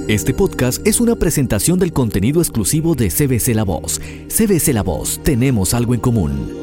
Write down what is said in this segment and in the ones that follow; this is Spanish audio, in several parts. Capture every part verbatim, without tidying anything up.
Este podcast es una presentación del contenido exclusivo de C B C La Voz. C B C La Voz, tenemos algo en común.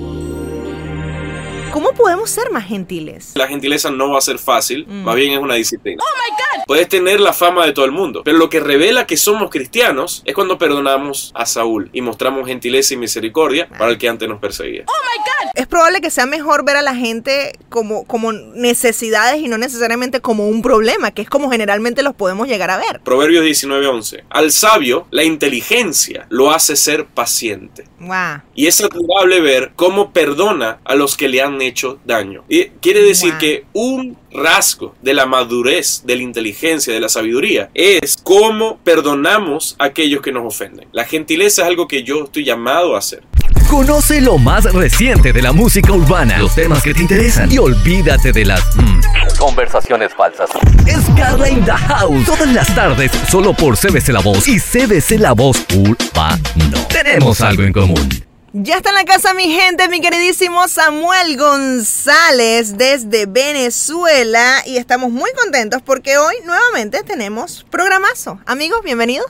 ¿Cómo podemos ser más gentiles? La gentileza no va a ser fácil, mm. más bien es una disciplina. ¡Oh, my God! Puedes tener la fama de todo el mundo, pero lo que revela que somos cristianos es cuando perdonamos a Saúl y mostramos gentileza y misericordia para el que antes nos perseguía. ¡Oh, my God! Es probable que sea mejor ver a la gente como, como necesidades y no necesariamente como un problema, que es como generalmente los podemos llegar a ver. Proverbios diecinueve once. Al sabio, la inteligencia lo hace ser paciente. Wow. Y es admirable ver cómo perdona a los que le han hecho daño. Y quiere decir wow. que un rasgo de la madurez, de la inteligencia, de la sabiduría, es cómo perdonamos a aquellos que nos ofenden. La gentileza es algo que yo estoy llamado a hacer. Conoce lo más reciente de la música urbana, los temas que te interesan y olvídate de las mm, conversaciones falsas. Es Carla in the House, todas las tardes, solo por C B C La Voz y C B C La Voz Urbano. Tenemos algo en común. Ya está en la casa mi gente, mi queridísimo Samuel González desde Venezuela y estamos muy contentos porque hoy nuevamente tenemos programazo. Amigos, bienvenidos.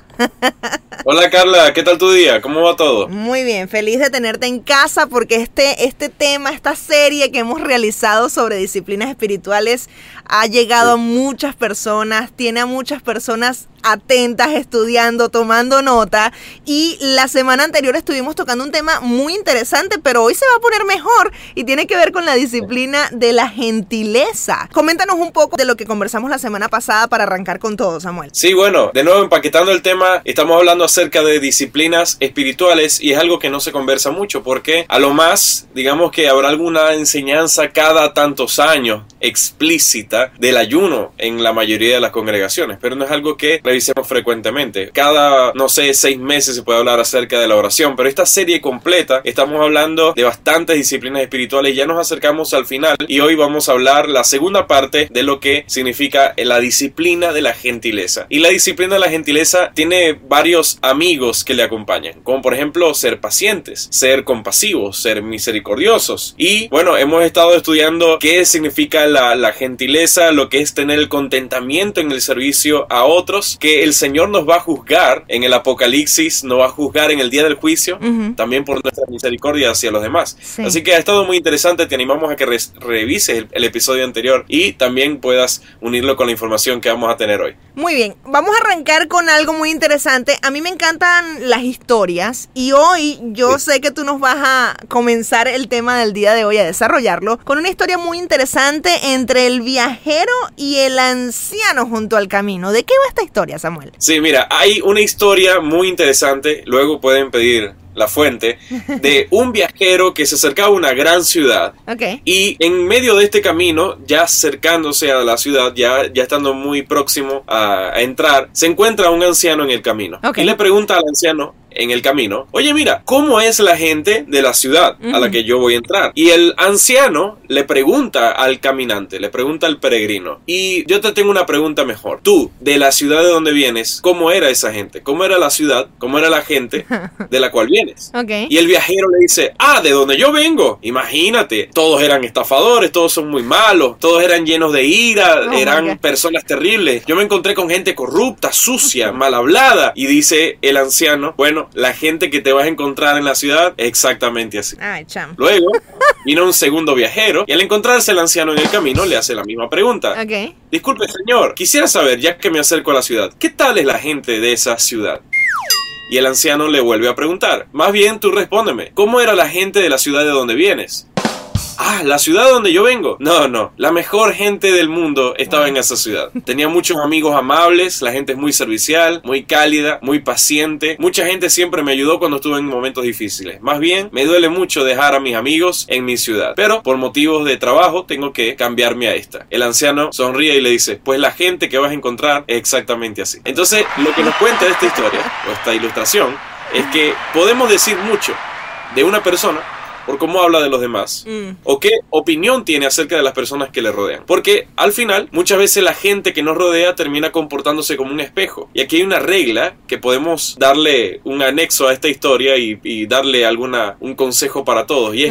Hola Carla, ¿qué tal tu día? ¿Cómo va todo? Muy bien, feliz de tenerte en casa porque este, este tema, esta serie que hemos realizado sobre disciplinas espirituales ha llegado a muchas personas, tiene a muchas personas atentas, estudiando, tomando nota, y la semana anterior estuvimos tocando un tema muy interesante, pero hoy se va a poner mejor y tiene que ver con la disciplina de la gentileza. Coméntanos un poco de lo que conversamos la semana pasada para arrancar con todo, Samuel. Sí, bueno, de nuevo empaquetando el tema, estamos hablando acerca de disciplinas espirituales y es algo que no se conversa mucho porque a lo más, digamos que habrá alguna enseñanza cada tantos años explícita del ayuno en la mayoría de las congregaciones, pero no es algo que revisemos frecuentemente. Cada, no sé, seis meses se puede hablar acerca de la oración, pero esta serie completa estamos hablando de bastantes disciplinas espirituales. Ya nos acercamos al final y hoy vamos a hablar la segunda parte de lo que significa la disciplina de la gentileza. Y la disciplina de la gentileza tiene varios amigos que le acompañan, como por ejemplo ser pacientes, ser compasivos, ser misericordiosos. Y bueno, hemos estado estudiando qué significa la, la gentileza, lo que es tener el contentamiento en el servicio a otros, que el Señor nos va a juzgar en el Apocalipsis, nos va a juzgar en el día del juicio, uh-huh. también por nuestra misericordia hacia los demás. Sí. Así que ha estado muy interesante, te animamos a que re- revises el, el episodio anterior y también puedas unirlo con la información que vamos a tener hoy. Muy bien, vamos a arrancar con algo muy interesante. A mí me encantan las historias y hoy yo sí. sé que tú nos vas a comenzar el tema del día de hoy, a desarrollarlo, con una historia muy interesante entre el viajero y el anciano junto al camino. ¿De qué va esta historia, Samuel? Sí, mira, hay una historia muy interesante, luego pueden pedir la fuente, de un viajero que se acercaba a una gran ciudad. Okay. Y en medio de este camino, ya acercándose a la ciudad, ya, ya estando muy próximo a, a entrar, se encuentra un anciano en el camino. Okay. Y le pregunta al anciano en el camino, oye mira, ¿cómo es la gente de la ciudad uh-huh. a la que yo voy a entrar? Y el anciano le pregunta al caminante, le pregunta al peregrino, y yo te tengo una pregunta mejor. Tú, de la ciudad de donde vienes, ¿cómo era esa gente? ¿Cómo era la ciudad? ¿Cómo era la gente de la cual vienes? Okay. Y el viajero le dice, ah, de donde yo vengo, imagínate, todos eran estafadores, todos son muy malos, todos eran llenos de ira, oh, eran personas terribles. Yo me encontré con gente corrupta, sucia, mal hablada. Y dice el anciano, bueno, la gente que te vas a encontrar en la ciudad es exactamente así. Ay, cham. Luego vino un segundo viajero y al encontrarse el anciano en el camino le hace la misma pregunta. Okay. Disculpe, señor, quisiera saber, ya que me acerco a la ciudad, ¿qué tal es la gente de esa ciudad? Y el anciano le vuelve a preguntar, más bien tú respóndeme, ¿cómo era la gente de la ciudad de donde vienes? Ah, ¿la ciudad de donde yo vengo? No, no, la mejor gente del mundo estaba en esa ciudad. Tenía muchos amigos amables, la gente es muy servicial, muy cálida, muy paciente. Mucha gente siempre me ayudó cuando estuve en momentos difíciles. Más bien, me duele mucho dejar a mis amigos en mi ciudad, pero por motivos de trabajo tengo que cambiarme a esta. El anciano sonríe y le dice, pues la gente que vas a encontrar es exactamente así. Entonces, lo que nos cuenta esta historia, o esta ilustración, es que podemos decir mucho de una persona por cómo habla de los demás, mm. o qué opinión tiene acerca de las personas que le rodean. Porque al final, muchas veces la gente que nos rodea termina comportándose como un espejo. Y aquí hay una regla que podemos darle un anexo a esta historia y, y darle alguna, un consejo para todos. Y es uh-huh. que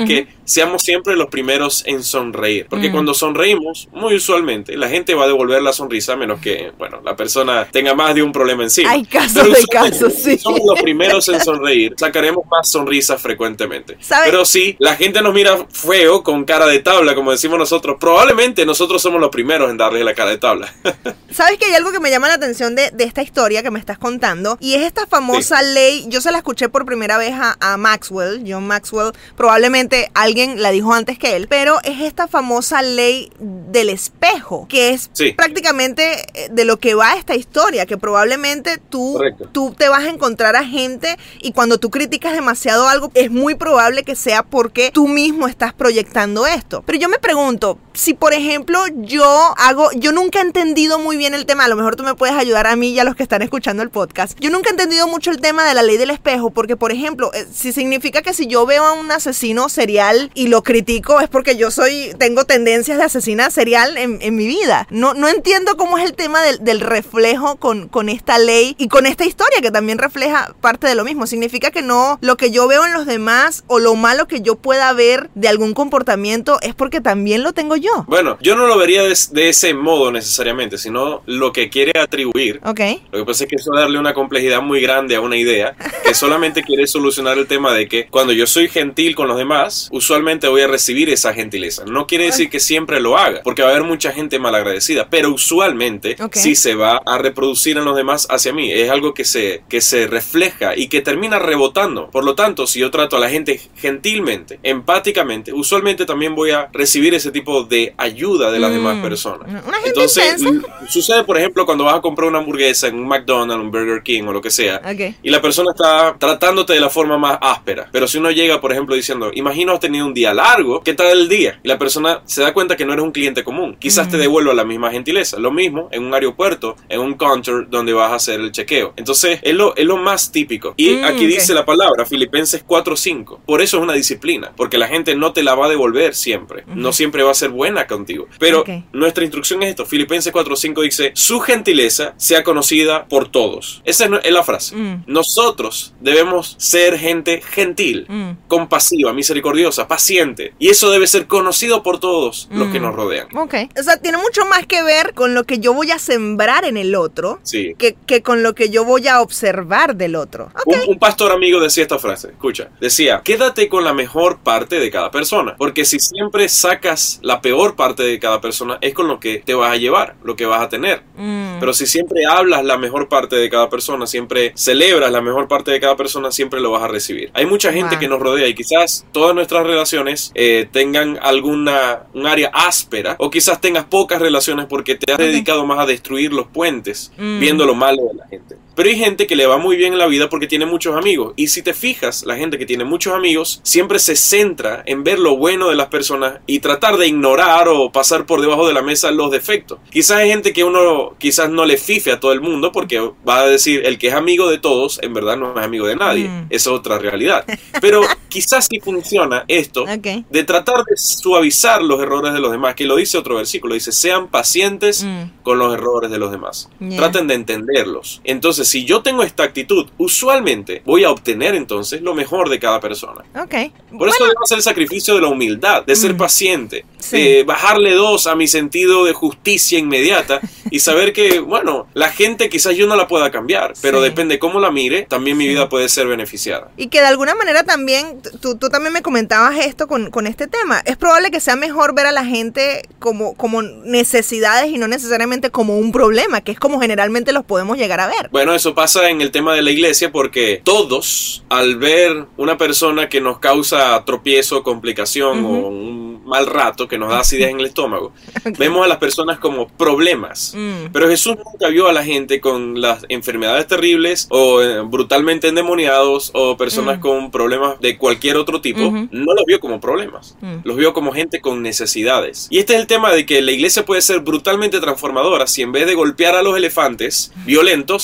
seamos siempre los primeros en sonreír. Porque mm. cuando sonreímos, muy usualmente, la gente va a devolver la sonrisa, a menos que, bueno, la persona tenga más de un problema encima. Hay casos de casos, sí. Somos los primeros en sonreír, sacaremos más sonrisas frecuentemente. ¿Sabe? Pero si la gente nos mira feo, con cara de tabla, como decimos nosotros, probablemente nosotros somos los primeros en darle la cara de tabla. ¿Sabes que hay algo que me llama la atención de, de esta historia que me estás contando? Y es esta famosa sí. ley, yo se la escuché por primera vez a, a Maxwell, John Maxwell, probablemente alguien la dijo antes que él, pero es esta famosa ley del espejo, que es sí. prácticamente de lo que va esta historia, que probablemente tú, tú te vas a encontrar a gente y cuando tú criticas demasiado algo, es muy probable que sea porque tú mismo estás proyectando esto. Pero yo me pregunto, si por ejemplo yo hago, yo nunca he entendido muy bien el tema, a lo mejor tú me puedes ayudar a mí y a los que están escuchando el podcast, yo nunca he entendido mucho el tema de la ley del espejo, porque por ejemplo, si significa que si yo veo a un asesino serial y lo critico, es porque yo soy, tengo tendencias de asesina serial en, en mi vida. No, no entiendo cómo es el tema del, del reflejo con, con esta ley y con esta historia que también refleja parte de lo mismo. Significa que no, lo que yo veo en los demás o lo malo que yo pueda ver de algún comportamiento es porque también lo tengo yo. Bueno, yo no lo vería de, de ese modo necesariamente, sino lo que quiere atribuir. Okay. Lo que pasa es que eso darle una complejidad muy grande a una idea que solamente quiere solucionar el tema de que cuando yo soy gentil con los demás, usualmente voy a recibir esa gentileza. No quiere decir que siempre lo haga, porque va a haber mucha gente malagradecida, pero usualmente okay. sí se va a reproducir en los demás hacia mí. Es algo que se, que se refleja y que termina rebotando. Por lo tanto, si yo trato a la gente gentilmente, empáticamente, usualmente también voy a recibir ese tipo de ayuda de las mm. demás personas. Una gente Entonces, intensa. Sucede, por ejemplo, cuando vas a comprar una hamburguesa en un McDonald's, un Burger King o lo que sea, okay. y la persona está tratándote de la forma más áspera. Pero si uno llega, por ejemplo, diciendo, imagino has tenido un día largo, ¿qué tal el día? Y la persona se da cuenta que no eres un cliente común. Quizás mm. te devuelva la misma gentileza. Lo mismo en un aeropuerto, en un counter donde vas a hacer el chequeo. Entonces, es lo, es lo más típico. Y mm, aquí okay. dice la palabra, Filipenses cuatro cinco. Por eso es una disciplina, porque la gente no te la va a devolver siempre. Mm. No siempre va a ser buena contigo. Pero okay. nuestra instrucción es esto. Filipenses cuatro cinco dice, su gentileza sea conocida por todos. Esa es, es la frase. Mm. Nosotros debemos ser gente gentil, mm. compasiva, misericordiosa, paciente. Y eso debe ser conocido por todos mm. los que nos rodean. Ok. O sea, tiene mucho más que ver con lo que yo voy a sembrar en el otro sí. que, que con lo que yo voy a observar del otro. Okay. Un, un pastor amigo decía esta frase. Escucha. Decía, quédate con la mejor parte de cada persona. Porque si siempre sacas la peor parte de cada persona, es con lo que te vas a llevar, lo que vas a tener. Mm. Pero si siempre hablas la mejor parte de cada persona, siempre celebras la mejor parte de cada persona, siempre lo vas a recibir. Hay mucha gente wow. que nos rodea y quizás todas nuestras relaciones eh, tengan alguna un área áspera o quizás tengas pocas relaciones porque te has okay. dedicado más a destruir los puentes, mm. viendo lo malo de la gente. Pero hay gente que le va muy bien en la vida porque tiene muchos amigos. Y si te fijas, la gente que tiene muchos amigos siempre se centra en ver lo bueno de las personas y tratar de ignorar o pasar por debajo de la mesa los defectos. Quizás hay gente que uno quizás no le fife a todo el mundo porque va a decir el que es amigo de todos en verdad no es amigo de nadie. Mm. Esa es otra realidad. Pero quizás sí funciona esto okay. de tratar de suavizar los errores de los demás, que lo dice otro versículo, dice sean pacientes mm. con los errores de los demás. Yeah. Traten de entenderlos. Entonces, si yo tengo esta actitud, usualmente voy a obtener entonces lo mejor de cada persona. Okay. Por bueno. eso debo hacer el sacrificio de la humildad, de ser mm. paciente, sí. de bajarle dos a mi sentido de justicia inmediata y saber que, bueno, la gente quizás yo no la pueda cambiar, pero sí. depende cómo la mire, también mi sí. vida puede ser beneficiada. Y que de alguna manera también, tú, tú también me comentabas esto con, con este tema, es probable que sea mejor ver a la gente como, como necesidades y no necesariamente como un problema, que es como generalmente los podemos llegar a ver. Bueno, eso pasa en el tema de la iglesia porque todos, al ver una persona que nos causa tropiezo, complicación uh-huh. o un mal rato que nos da acidez en el estómago, okay. vemos a las personas como problemas. Mm. Pero Jesús nunca vio a la gente con las enfermedades terribles o eh, brutalmente endemoniados o personas mm. con problemas de cualquier otro tipo. Uh-huh. No los vio como problemas. Mm. Los vio como gente con necesidades. Y este es el tema de que la iglesia puede ser brutalmente transformadora si en vez de golpear a los elefantes violentos, les quita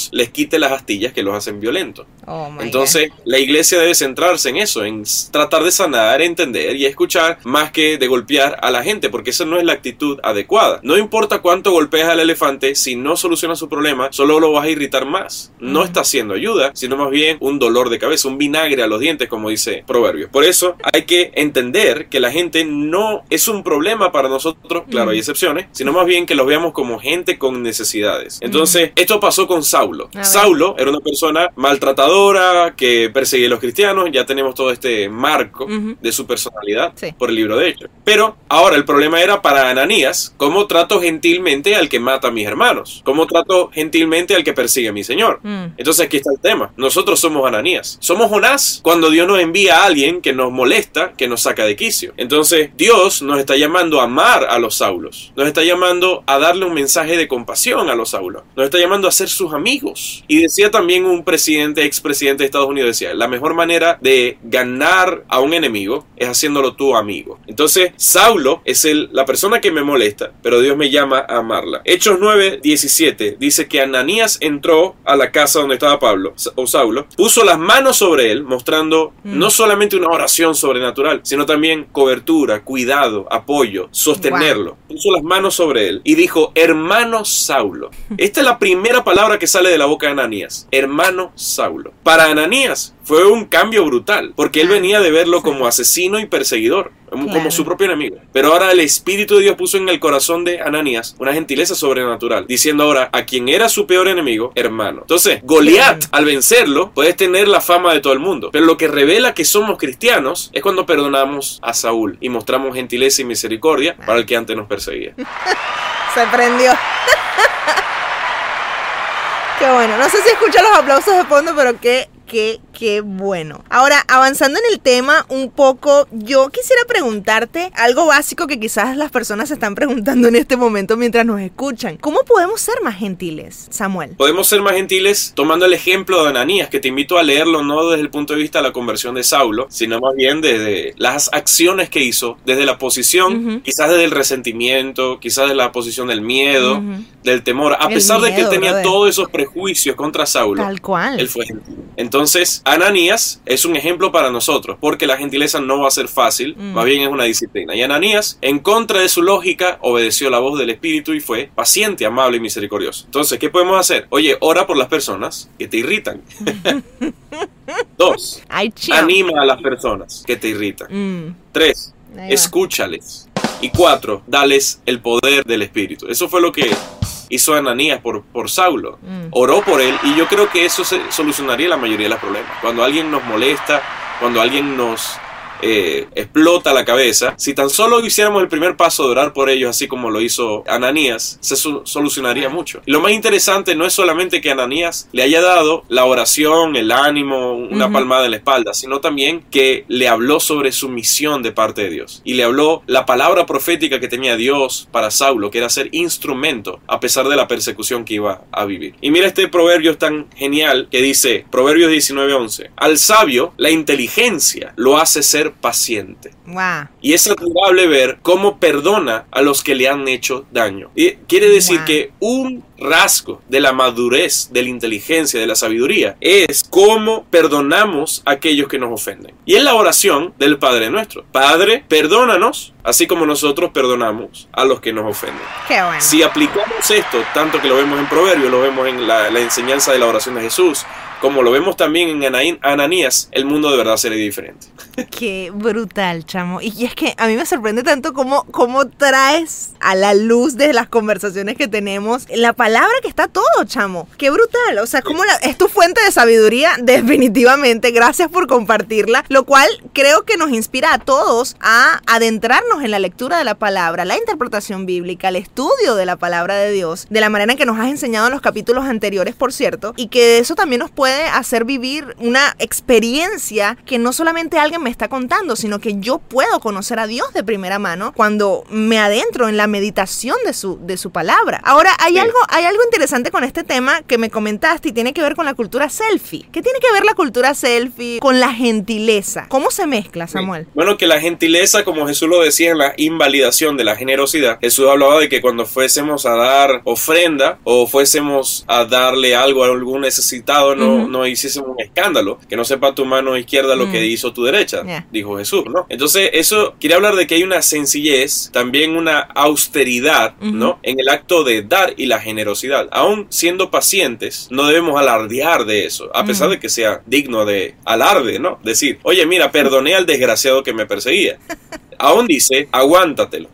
quite las astillas que los hacen violentos. Oh, my Entonces, God. la iglesia debe centrarse en eso, en tratar de sanar, entender y escuchar más que de golpear a la gente, porque esa no es la actitud adecuada. No importa cuánto golpees al elefante, si no soluciona su problema, solo lo vas a irritar más. No Mm. está haciendo ayuda, sino más bien un dolor de cabeza, un vinagre a los dientes, como dice Proverbios. Por eso hay que entender que la gente no es un problema para nosotros, claro, Mm. hay excepciones, sino más bien que los veamos como gente con necesidades. Entonces, mm. esto pasó con Saulo. Saulo era una persona maltratadora que perseguía a los cristianos, ya tenemos todo este marco uh-huh. de su personalidad sí. por el libro de Hechos. Pero ahora el problema era para Ananías, ¿cómo trato gentilmente al que mata a mis hermanos? ¿Cómo trato gentilmente al que persigue a mi Señor? Mm. Entonces aquí está el tema. Nosotros somos Ananías. Somos Jonás cuando Dios nos envía a alguien que nos molesta, que nos saca de quicio. Entonces Dios nos está llamando a amar a los Saulos. Nos está llamando a darle un mensaje de compasión a los Saulos. Nos está llamando a ser sus amigos. Y decía también un presidente, expresidente de Estados Unidos, decía, la mejor manera de ganar a un enemigo es haciéndolo tu amigo. Entonces Saulo es el, la persona que me molesta, pero Dios me llama a amarla. Hechos nueve diecisiete dice que Ananías entró a la casa donde estaba Pablo o Saulo, puso las manos sobre él, mostrando mm. no solamente una oración sobrenatural, sino también cobertura, cuidado, apoyo, sostenerlo. Wow. Puso las manos sobre él y dijo, hermano Saulo. Esta es la primera palabra que sale de la boca de Ananías, hermano Saulo. Para Ananías fue un cambio brutal, porque él venía de verlo como asesino y perseguidor, como claro. su propio enemigo. Pero ahora el Espíritu de Dios puso en el corazón de Ananías una gentileza sobrenatural, diciendo ahora a quien era su peor enemigo, hermano. Entonces, Goliat, al vencerlo, puedes tener la fama de todo el mundo, pero lo que revela que somos cristianos es cuando perdonamos a Saúl y mostramos gentileza y misericordia para el que antes nos perseguía. Se prendió. Qué bueno. No sé si escuchan los aplausos de fondo, pero qué, qué, qué bueno. Ahora, avanzando en el tema un poco, yo quisiera preguntarte algo básico que quizás las personas se están preguntando en este momento mientras nos escuchan. ¿Cómo podemos ser más gentiles, Samuel? Podemos ser más gentiles tomando el ejemplo de Ananías, que te invito a leerlo no desde el punto de vista de la conversión de Saulo, sino más bien desde las acciones que hizo, desde la posición, uh-huh. quizás desde el resentimiento, quizás desde la posición del miedo, uh-huh. del temor. A el pesar miedo, de que él tenía brother. todos esos prejuicios contra Saulo, tal cual. Él fue gentil. Entonces, Ananías es un ejemplo para nosotros, porque la gentileza no va a ser fácil, mm. más bien es una disciplina. Y Ananías, en contra de su lógica, obedeció la voz del Espíritu y fue paciente, amable y misericordioso. Entonces, ¿qué podemos hacer? Oye, ora por las personas que te irritan. Dos, Ay, anima a las personas que te irritan. Mm. Tres, escúchales. Y cuatro, dales el poder del Espíritu. Eso fue lo que hizo Ananías por, por Saulo. Mm. Oró por él y yo creo que eso se solucionaría la mayoría de los problemas. Cuando alguien nos molesta, cuando alguien nos eh, explota la cabeza, si tan solo hiciéramos el primer paso de orar por ellos, así como lo hizo Ananías, se so- solucionaría mucho. Y lo más interesante no es solamente que Ananías le haya dado la oración, el ánimo, una uh-huh. palmada en la espalda, sino también que le habló sobre su misión de parte de Dios. Y le habló la palabra profética que tenía Dios para Saulo, que era ser instrumento a pesar de la persecución que iba a vivir. Y mira este proverbio tan genial que dice, Proverbios diecinueve once, al sabio la inteligencia lo hace ser paciente. Wow. Y es admirable ver cómo perdona a los que le han hecho daño. Y quiere decir wow. que un rasgo de la madurez, de la inteligencia, de la sabiduría, es cómo perdonamos a aquellos que nos ofenden. Y es la oración del Padre nuestro. Padre, perdónanos, así como nosotros perdonamos a los que nos ofenden. Qué bueno. Si aplicamos esto, tanto que lo vemos en Proverbios, lo vemos en la, la enseñanza de la oración de Jesús, como lo vemos también en Ananías, el mundo de verdad sería diferente. Qué brutal, chamo. Y es que a mí me sorprende tanto cómo, cómo traes a la luz de las conversaciones que tenemos la palabra que está todo, chamo. Qué brutal. O sea, como la, es tu fuente de sabiduría, definitivamente. Gracias por compartirla. Lo cual creo que nos inspira a todos a adentrarnos en la lectura de la palabra, la interpretación bíblica, el estudio de la palabra de Dios, de la manera en que nos has enseñado en los capítulos anteriores, por cierto, y que eso también nos puede puede hacer vivir una experiencia que no solamente alguien me está contando, sino que yo puedo conocer a Dios de primera mano cuando me adentro en la meditación de su, de su palabra. Ahora, hay, sí. algo, hay algo interesante con este tema que me comentaste y tiene que ver con la cultura selfie. ¿Qué tiene que ver la cultura selfie con la gentileza? ¿Cómo se mezcla, Samuel? Sí. Bueno, que la gentileza, como Jesús lo decía en la invalidación de la generosidad, Jesús hablaba de que cuando fuésemos a dar ofrenda o fuésemos a darle algo a algún necesitado, no, uh-huh. no hiciésemos un escándalo, que no sepa tu mano izquierda lo uh-huh. que hizo tu derecha, yeah. dijo Jesús, ¿no? Entonces, eso quiere hablar de que hay una sencillez, también una austeridad, uh-huh. ¿no? En el acto de dar y la generosidad. Aún siendo pacientes, no debemos alardear de eso, a pesar uh-huh. de que sea digno de alarde, ¿no? Decir, oye, mira, perdoné al desgraciado que me perseguía. Aún dice, aguántatelo.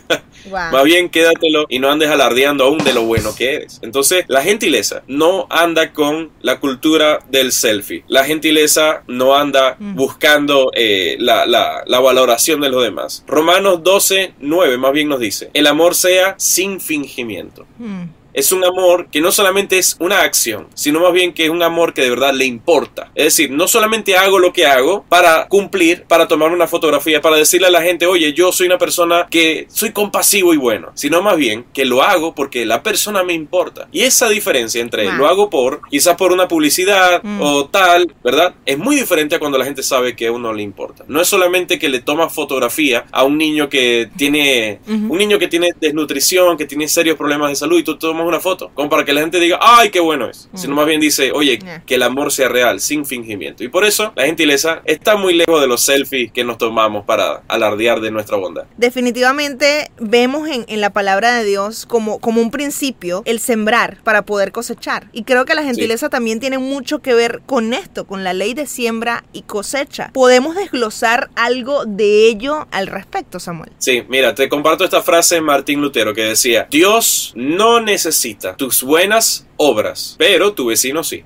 Wow. Más bien quédatelo y no andes alardeando aún de lo bueno que eres. Entonces, la gentileza no anda con la cultura del selfie. La gentileza no anda mm. buscando eh, la, la, la valoración de los demás. Romanos doce, nueve más bien nos dice, el amor sea sin fingimiento. Mm. Es un amor que no solamente es una acción, sino más bien que es un amor que de verdad le importa. Es decir, no solamente hago lo que hago para cumplir, para tomar una fotografía, para decirle a la gente, oye, yo soy una persona que soy compasivo y bueno, sino más bien que lo hago porque la persona me importa. Y esa diferencia entre wow. lo hago por, quizás por una publicidad mm. o tal, ¿verdad? Es muy diferente a cuando la gente sabe que a uno le importa. No es solamente que le toma fotografía a un niño que tiene, uh-huh. un niño que tiene desnutrición, que tiene serios problemas de salud y tú tomas una foto, como para que la gente diga, ay, qué bueno es, mm. sino más bien dice, oye, yeah. que el amor sea real, sin fingimiento. Y por eso la gentileza está muy lejos de los selfies que nos tomamos para alardear de nuestra bondad. Definitivamente vemos en, en la palabra de Dios como, como un principio el sembrar para poder cosechar. Y creo que la gentileza sí. también tiene mucho que ver con esto, con la ley de siembra y cosecha. ¿Podemos desglosar algo de ello al respecto, Samuel? Sí, mira, te comparto esta frase de Martín Lutero que decía, Dios no necesita tus buenas obras, pero tu vecino sí.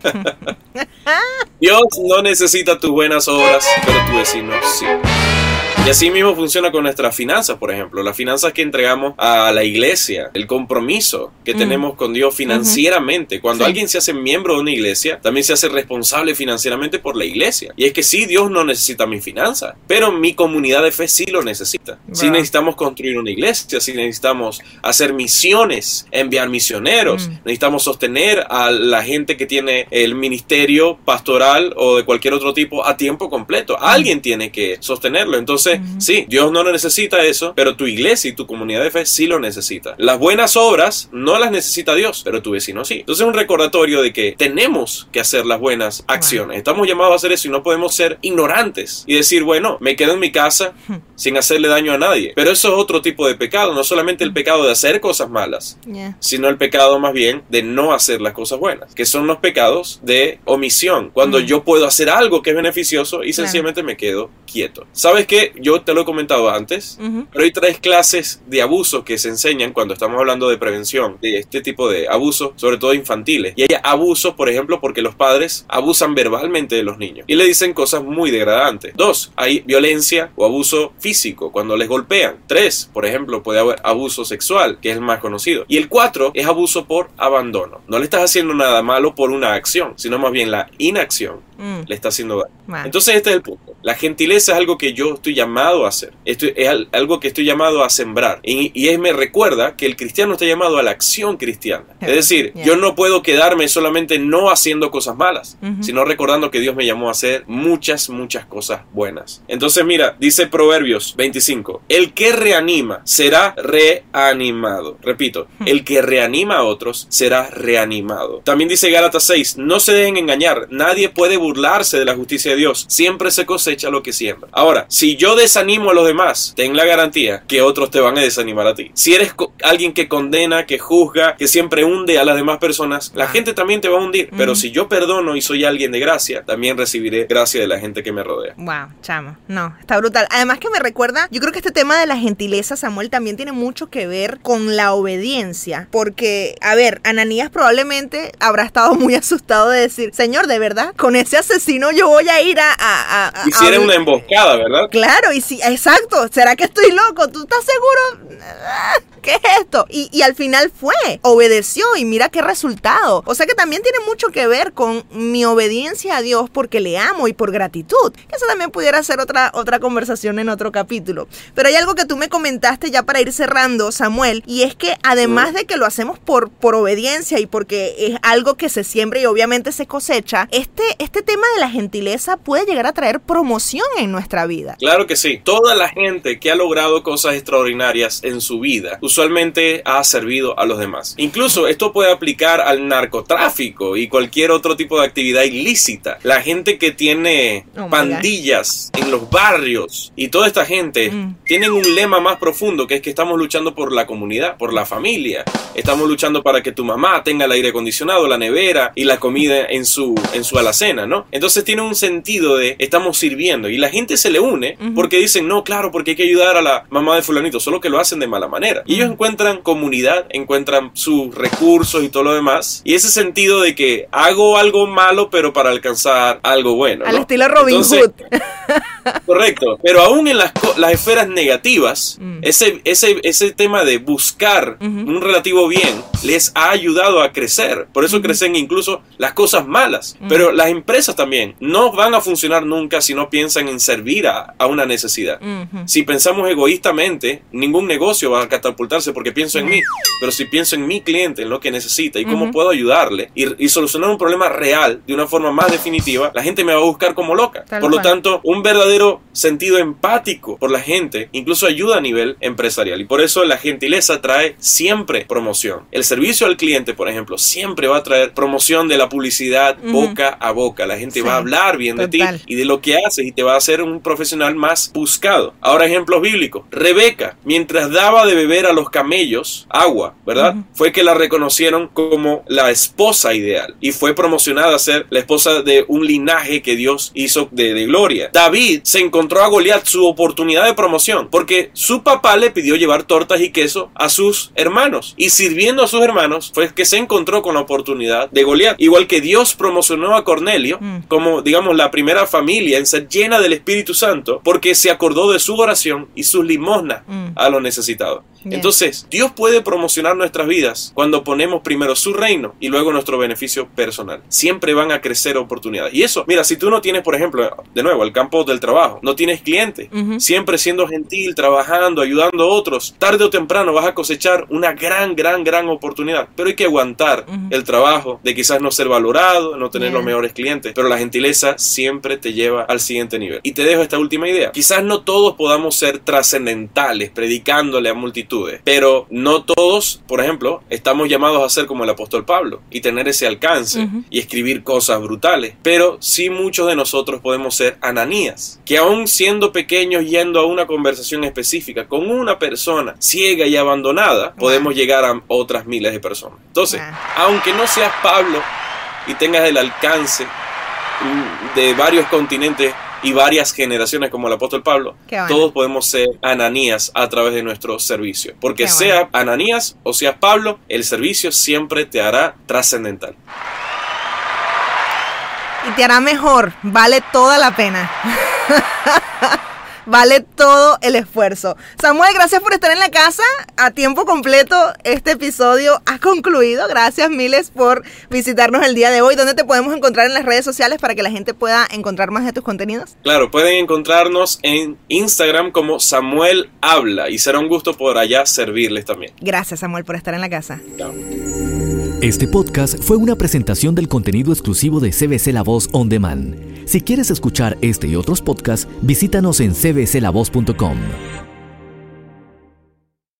Dios no necesita tus buenas obras, pero tu vecino sí. Y así mismo funciona con nuestras finanzas, por ejemplo. Las finanzas que entregamos a la iglesia, el compromiso que mm. tenemos con Dios financieramente. Uh-huh. Cuando sí. alguien se hace miembro de una iglesia, también se hace responsable financieramente por la iglesia. Y es que sí, Dios no necesita mis finanzas, pero mi comunidad de fe sí lo necesita. Wow. Sí necesitamos construir una iglesia, sí necesitamos hacer misiones, enviar misioneros, mm. necesitamos sostener a la gente que tiene el ministerio pastoral o de cualquier otro tipo a tiempo completo. Mm. Alguien tiene que sostenerlo. Entonces, Uh-huh. sí, Dios no necesita eso, pero tu iglesia y tu comunidad de fe sí lo necesita. Las buenas obras no las necesita Dios, pero tu vecino sí. Entonces es un recordatorio de que tenemos que hacer las buenas acciones. Wow. Estamos llamados a hacer eso y no podemos ser ignorantes y decir, bueno, me quedo en mi casa uh-huh. sin hacerle daño a nadie. Pero eso es otro tipo de pecado, no solamente el pecado de hacer cosas malas, yeah. sino el pecado más bien de no hacer las cosas buenas, que son los pecados de omisión, cuando uh-huh. yo puedo hacer algo que es beneficioso y sencillamente claro. me quedo quieto. ¿Sabes qué? Yo te lo he comentado antes, uh-huh. pero hay tres clases de abusos que se enseñan cuando estamos hablando de prevención de este tipo de abusos, sobre todo infantiles. Y hay abusos, por ejemplo, porque los padres abusan verbalmente de los niños y le dicen cosas muy degradantes. Dos, hay violencia o abuso físico, cuando les golpean. Tres, por ejemplo, puede haber abuso sexual, que es el más conocido. Y el cuatro es abuso por abandono. No le estás haciendo nada malo por una acción, sino más bien la inacción mm. le está haciendo daño. Wow. Entonces este es el punto. La gentileza es algo que yo estoy llamado a hacer. Esto es algo que estoy llamado a sembrar. Y, y es, me recuerda que el cristiano está llamado a la acción cristiana. Es decir, yeah. yo no puedo quedarme solamente no haciendo cosas malas, uh-huh. sino recordando que Dios me llamó a hacer muchas, muchas cosas buenas. Entonces mira, dice Proverbios veinticinco, el que reanima será reanimado. Repito, uh-huh. el que reanima a otros será reanimado. También dice Gálatas seis, no se dejen engañar, nadie puede burlarse de la justicia de Dios, siempre se cosecha lo que siembra. Ahora, si yo desanimo a los demás, ten la garantía que otros te van a desanimar a ti. Si eres co- alguien que condena, que juzga, que siempre hunde a las demás personas, la gente también te va a hundir. Uh-huh. Pero si yo perdono y soy alguien de gracia, también recibiré gracia de la gente que me rodea. Wow, chamo. No, está brutal. Además que me recuerda, yo creo que este tema de la gentileza, Samuel, también tiene mucho que ver con la obediencia. Porque, a ver, Ananías probablemente habrá estado muy asustado de decir, Señor, ¿de verdad? Con ese asesino yo voy a ir a... a, a Hiciera a, una emboscada, ¿verdad? Claro, y si, exacto, ¿será que estoy loco? ¿Tú estás seguro? ¿Qué es esto? Y, y al final fue, obedeció y mira qué resultado. O sea que también tiene mucho que ver con mi obediencia a Dios porque le amo y por gratitud. Que eso también pudiera ser otra, otra conversación en otro capítulo. Pero hay algo que tú me comentaste ya para ir cerrando, Samuel, y es que además de que lo hacemos por, por obediencia y porque es algo que se siembra y obviamente se cosecha, este, este tema de la gentileza puede llegar a traer promoción en nuestra vida. Claro que sí. Toda la gente que ha logrado cosas extraordinarias en su vida usualmente ha servido a los demás. Incluso esto puede aplicar al narcotráfico y cualquier otro tipo de actividad ilícita. La gente que tiene oh pandillas en los barrios y toda esta gente mm. tienen un lema más profundo, que es que estamos luchando por la comunidad, por la familia. Estamos luchando para que tu mamá tenga el aire acondicionado, la nevera y la comida en su, en su alacena, ¿no? Entonces tiene un sentido de estamos sirviendo y la gente se le une uh-huh. porque dicen, no, claro, porque hay que ayudar a la mamá de fulanito, solo que lo hacen de mala manera. Y ellos encuentran comunidad, encuentran sus recursos y todo lo demás. Y ese sentido de que hago algo malo, pero para alcanzar algo bueno, ¿no? Al estilo Robin Entonces, Hood. Correcto. Pero aún en las, las esferas negativas, mm. ese, ese, ese tema de buscar uh-huh. un relativo bien les ha ayudado a crecer. Por eso uh-huh. crecen incluso las cosas malas. Uh-huh. Pero las empresas también no van a funcionar nunca si no piensan en servir a, a una necesidad. Uh-huh. Si pensamos egoístamente, ningún negocio va a catapultarse porque pienso en uh-huh. mí. Pero si pienso en mi cliente, en lo que necesita y cómo uh-huh. puedo ayudarle y, y solucionar un problema real de una forma más definitiva, la gente me va a buscar como loca. Tal por lo cual. Tanto, un verdadero sentido empático por la gente incluso ayuda a nivel empresarial. Y por eso la gentileza trae siempre promoción. El servicio al cliente, por ejemplo, siempre va a traer promoción de la publicidad uh-huh. boca a boca. La gente sí. va a hablar bien Total. de ti y de lo que haces y te va a hacer un profesional más buscado. Ahora, ejemplos bíblicos. Rebeca, mientras daba de beber a los camellos agua, ¿verdad? Uh-huh. Fue que la reconocieron como la esposa ideal y fue promocionada a ser la esposa de un linaje que Dios hizo de, de gloria. David se encontró a Goliat su oportunidad de promoción porque su papá le pidió llevar tortas y queso a sus hermanos y sirviendo a sus hermanos fue que se encontró con la oportunidad de Goliat. Igual que Dios promocionó a Cornelio mm. como, digamos, la primera familia en ser llena del Espíritu Santo porque se acordó de su oración y sus limosnas mm. a los necesitados. Yeah. Entonces, Dios puede promocionar nuestras vidas cuando ponemos primero su reino y luego nuestro beneficio personal. Siempre van a crecer oportunidades. Y eso, mira, si tú no tienes, por ejemplo, de nuevo, el campo del trabajo, no tienes clientes, uh-huh. siempre siendo gentil, trabajando, ayudando a otros, tarde o temprano vas a cosechar una gran, gran, gran oportunidad. Pero hay que aguantar uh-huh. el trabajo de quizás no ser valorado, no tener yeah. los mejores clientes, pero la gentileza siempre te lleva al siguiente nivel. Y te dejo esta última idea. Quizás no todos podamos ser trascendentales, predicándole a multitud, pero no todos, por ejemplo, estamos llamados a ser como el apóstol Pablo y tener ese alcance uh-huh. y escribir cosas brutales, pero sí muchos de nosotros podemos ser Ananías, que aún siendo pequeños yendo a una conversación específica con una persona ciega y abandonada, wow. podemos llegar a otras miles de personas. Entonces, wow. aunque no seas Pablo y tengas el alcance de varios continentes y varias generaciones como el apóstol Pablo, bueno. todos podemos ser Ananías a través de nuestro servicio. Porque bueno. sea Ananías o sea Pablo, el servicio siempre te hará trascendental. Y te hará mejor, vale toda la pena. Vale todo el esfuerzo. Samuel, gracias por estar en la casa a tiempo completo. Este episodio ha concluido. Gracias miles por visitarnos el día de hoy. ¿Dónde te podemos encontrar en las redes sociales para que la gente pueda encontrar más de tus contenidos? Claro, pueden encontrarnos en Instagram como Samuel Habla y será un gusto por allá servirles también. Gracias, Samuel, por estar en la casa. Chao. Este podcast fue una presentación del contenido exclusivo de C B C La Voz On Demand. Si quieres escuchar este y otros podcasts, visítanos en c b c la voz punto com.